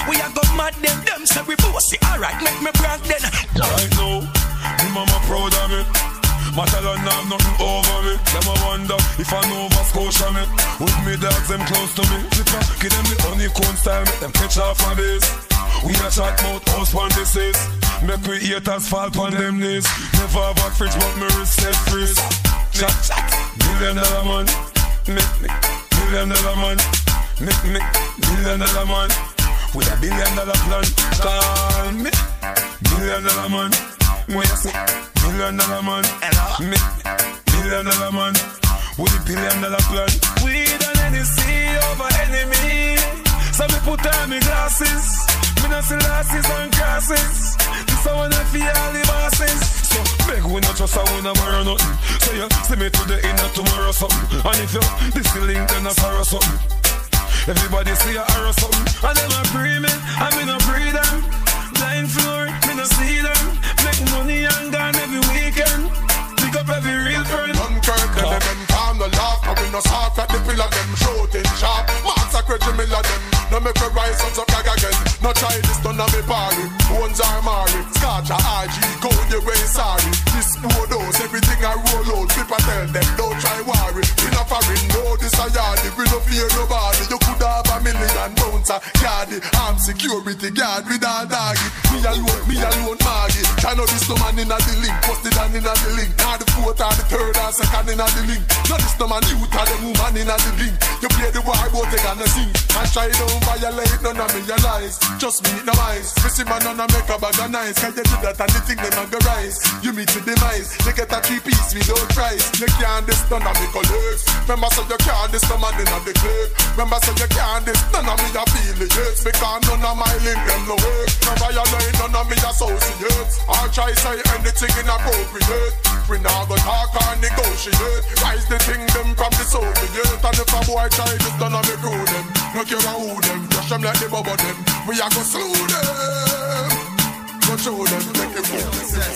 them. Them say we bossy, alright, make me brag then. Right now, me mama proud of me. My talent have nothing over me. Them a wonder if I know Nova Scotia me. With me dogs them close to me. Give them the honeycomb style, make them catch off my base. We a chat mouth house on this is. Make we haters fall on them knees. Never have a fridge but me wrist set freeze. Chat $1 million man. Make $1 million man. Make $1 million man. With $1 billion plan. Call me $1 million man. When you say $1 million man. Make $1 million man. With $1 billion plan. We done any see over enemy. So me put on me glasses. Me not see losses and crosses. This I wanna feel all the bosses. So beg we not just a wanna borrow nothing. So you see me today in a tomorrow something. And if you this the link then I sorrow something. Everybody see a arrow something. And them a free me, I me no free them. Blind floor, me no see them. Make money and gone every weekend. Pick up every real friend. Dunkirk, them calm the laugh. And we no soft at the pillar, them shooting sharp. Massacre Jamila, them no make a rise up gag again. No try this, none of me party. Ones are married. Scotch a RG, go your way, sorry. This dose, everything I roll out. People tell them, don't try worry. In a foreign, no, this a yardy. We no fear nobody. You could have $1 million pounds a yardy. I'm security guard with a doggy. Me alone, Maggie. I know this no man in a the link. Posted on in a the link. Now the fourth or the third or second in a the link. No this no man youth or the woman in a the link. You play the war, both they gonna sing. And try don't violate none of me your lies. Just me no eyes. Missy man none make a bag of nice. Can you do that and the thing them not go rise? You meet with demise. They get a 3-piece without price. You can't this none of me colleagues. Remember so you can't this no man in a the clique. Remember so you can't this none of me a feel it. Because none of my link them no work. No violate none of me associates. Or try say anything inappropriate. We now go talk or negotiate. Rise the thing them from the Soviet. And if a boy try this none of me crew them. No care who them. Crush them like the bubble them. We are go slew them. Go show them. Make it move.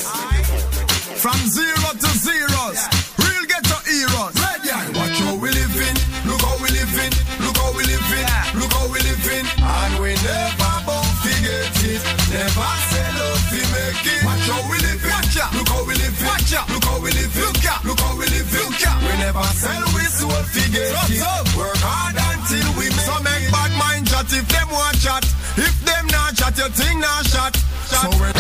From zero to zeros. Real ghetto heroes. Watch how we living. Look how we living. Look how we living. Look how we living. And we never both forget it. Never sell out to make it. Watch how we living. Watch out. Look how we living. Watch out. Look how we living. Look out. Look how we living. Look out. We never sell we soul forget it. Work hard until we make it. So make bad mind chat if them want chat. If them not chat, your thing not shot. So we're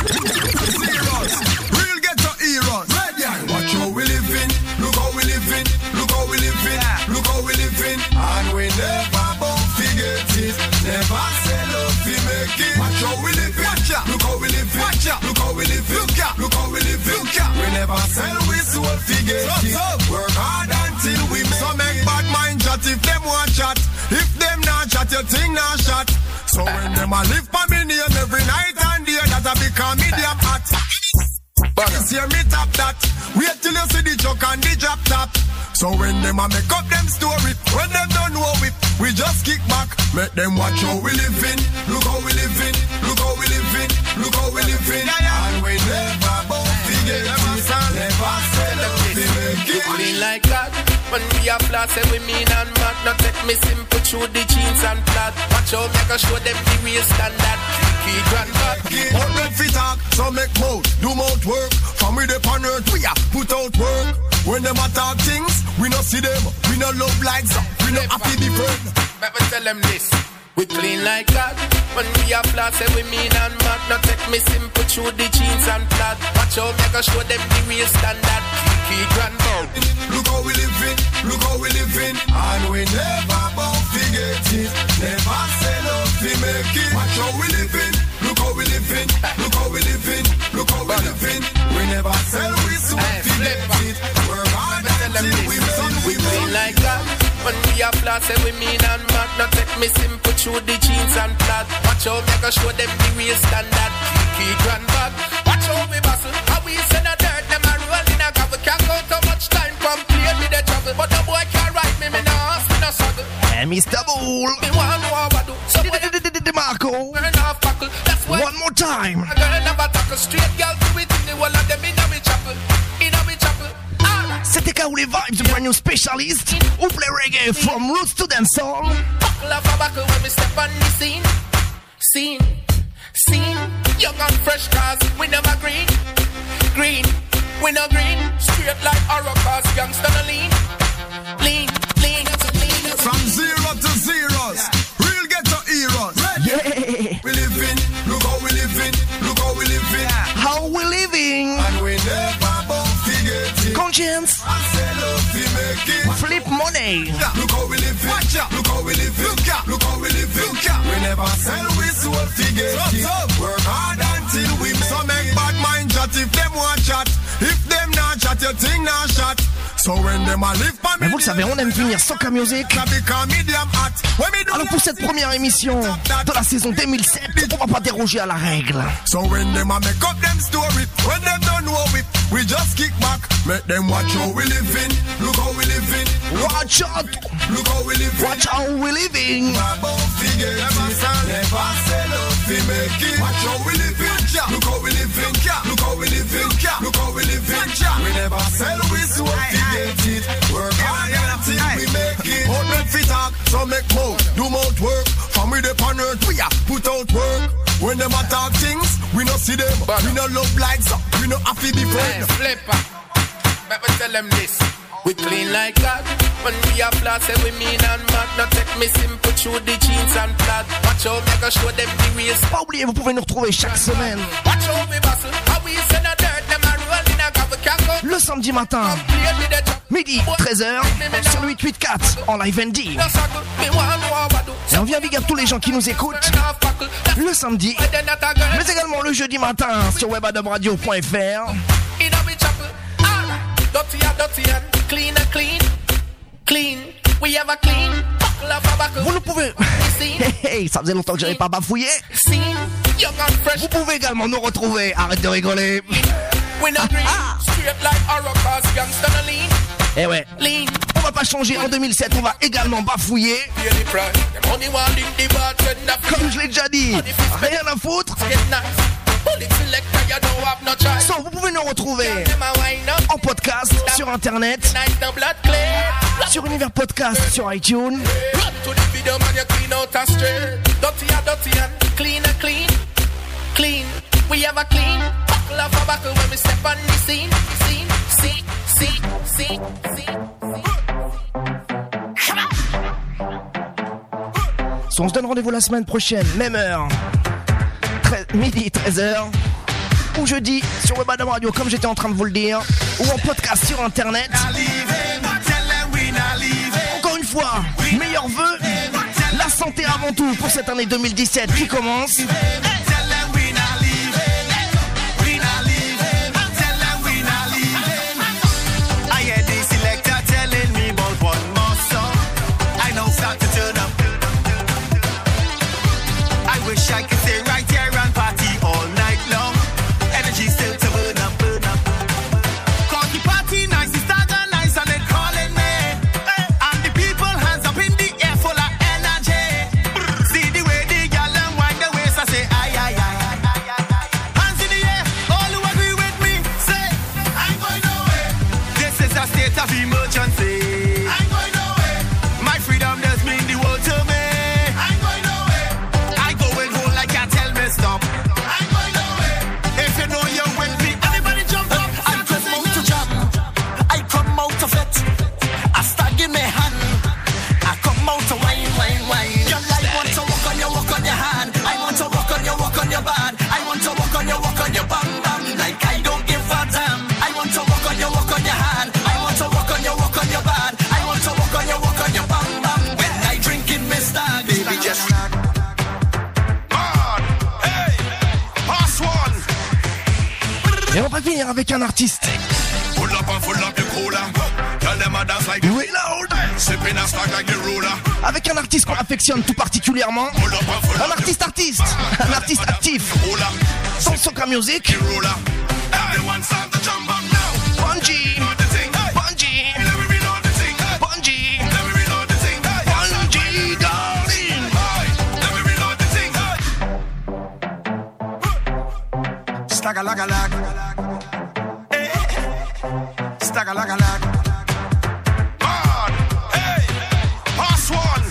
zeros. Real ghetto heroes. Watch how we living. Look how we living. Look how we living. Look how we living. And we never never sell we soul figure. Work hard until we make. So make bad mind chat if them want chat. If them not chat, your thing not shot. So when them a live for me name every night and day, that a become medium hot. This year me top that. Wait till you see the chuck and the drop top. So when them a make up them story, when them don't know it, we just kick back. Make them watch how we living. Look how we living. Look how we living. Look how we living. And we never both forget. Never sell it. Clean like that. When we are flat, say we mean and mad. Not take me simple through the jeans and flat. Watch out, make us show them the real standard. Key grand bad. Out them fit talk, so make mouth, do mouth work. From we the on earth, we a put out work. When them attack things, we no see them. We no love like some, we no happy be friend. Let me tell them this. We clean like that. When we are flat, say we mean and mad. Not take me simple through the jeans and flat. Watch out, make us show them the real standard. Key grand bad. Look how we living, look how we living. And we never both forget it. Never sell out to make it. Watch how we living, look how we living. Look how we living, look how we living. We never sell, we soon forget it. We're hard until we done, we clean like that. When we are flat, say we mean and mad. Not take me simple through the jeans and flat. Watch out, make us show them the real standard. Key grand bag. Watch out, we bustle. How we send a dirt, them a roll in a cover. Can't go too much time from play with the trouble. But the boy can't ride me, me no ask, me no struggle. And Mr. Bull. Me want know what do. So Marco. One more time. A girl never tackle straight, girl do it in the wall of them in a chapel. In a chapel. C'était Kaoulé Vibes, brand new specialist. Who play reggae from roots to dancehall. Buckle off a buckle when we step on the scene. Scene. Young and fresh cars, we never green. We no green. Straight like Oro cars, gangsta no lean. From zero to zeros. Real ghetto heroes. Yeah. We living, look how we living. Look how we living. How we living. And we never both forget it. Conscience. Flip money. Look how we living. Watch out. Look how we living. Look how we living. We never sell, we soul forget it. Work hard until we make. So make bad mind chat if them want chat. If them not chat, your thing not shot. So when them a live for me. Mais vous le savez, on aime finir Soca Music. Alors pour cette première émission de la saison 2007, on va pas déroger à la règle. So when them a make up them story, when them don't know it, we just kick back. Make them watch how we living. Look how we living. Watch out. Look how we living. Watch how we living. Never sell out to make it. Watch how we living. Look how we living. Look how we living. Look how we living. We never sell, we soul forget it. Work hard until we make it. Hold them fit talk, so make mouth, do mouth work. From we the on earth, we a put out work. When them attack things, we no see them. We no love like some, we no happy be friend. Flipper, let me tell them this. We clean like that. When we are flat, say we mean and mad. Not take me simple through the jeans and flat. Watch out, make us show them the real. Pas oublier, vous pouvez nous retrouver chaque semaine. Watch out, we bustle. How we send a dirt, them a roll in a cover. Can't go. Le samedi matin, midi, 13h, sur le 884, en live ND. Et on vient big up tous les gens qui nous écoutent le samedi, mais également le jeudi matin sur webadamradio.fr. Vous nous pouvez... Hey, ça faisait longtemps que j'avais pas bafouillé. Vous pouvez également nous retrouver, arrête de rigoler. Eh ouais, on va pas changer en 2007, on va également bafouiller. Comme je l'ai déjà dit, rien à foutre. So, vous pouvez nous retrouver en podcast sur internet, sur Univers Podcast, sur iTunes. We have a clean buckle of a buckle when we step on the scene. So, on se donne rendez-vous la semaine prochaine, même heure, midi 13h, ou jeudi sur Webadam Radio, comme j'étais en train de vous le dire, ou en podcast sur internet. Encore une fois, meilleurs vœux, la santé avant tout pour cette année 2017 qui commence. avec un artiste. Pull up and full up the cooler. Tell them I dance like Oui, loud. Sipping and stack like the ruler. Avec un artiste qu'on affectionne tout particulièrement. Un artiste un artiste actif. Sans soca music. Everyone start to jump up now. Bungie. Bungie. Bungie. Bungie, darling. Stagalagalak. Stagalagalak. Man, hey, pass one.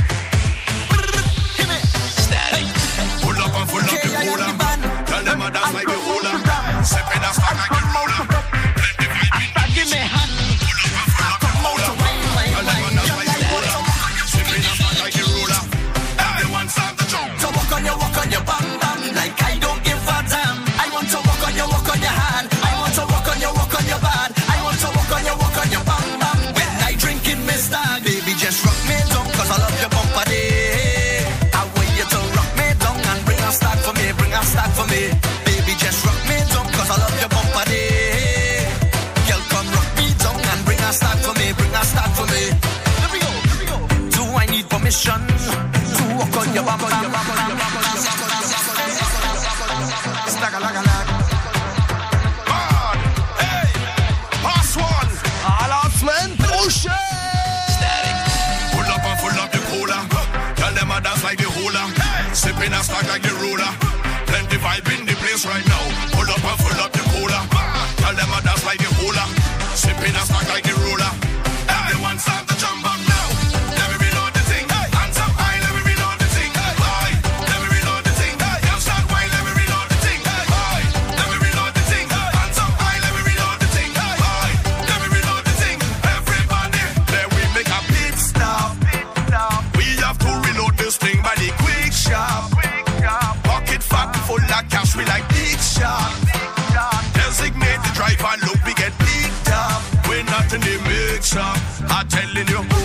Pull up and full up the cooler. Tell them I dance like the ruler. Sipping and stack like the ruler. Give me hand. Come out to wine. Tell them I dance like the ruler. Sipping and stack like the ruler. Everyone start to jump. So walk on your bam bam like I don't give a damn. I want to walk on your hand. I want to walk on your bad. I want to walk on your bam bam. When I drink in Miss Stag, baby, just rock me down, cause I love your bumper day. I want you to rock me down and bring a stack for me, Baby, just rock me down, cause I love your bumper day. Girl, come rock me down and bring a stack for me, Here we go. Do I need permission to walk on your bam bam? Stagalagalak. Man, hey, pass one. À la semaine prochaine. Pull up and full up the cooler. Tell them I dance like the hula. Sipping and stack like the ruler. Plenty vibe in the place right now. Pull up and full up the cooler. Tell them I dance like the hula. Sipping and stack like the ruler. Everyone start to jump up now. Let me reload the thing. Hands up high, let me reload the thing. High, let me reload the thing. Girl start wine, let me reload the thing. High, let me reload the thing. Hands up high, let me reload the thing. High, let me reload the thing. Everybody, let we make a pit stop. We have to reload this thing by the quick shop. Pocket fat full of cash, we like big shot. Designate the driver, look, we get picked up. We're not in the mix up. I'm telling you.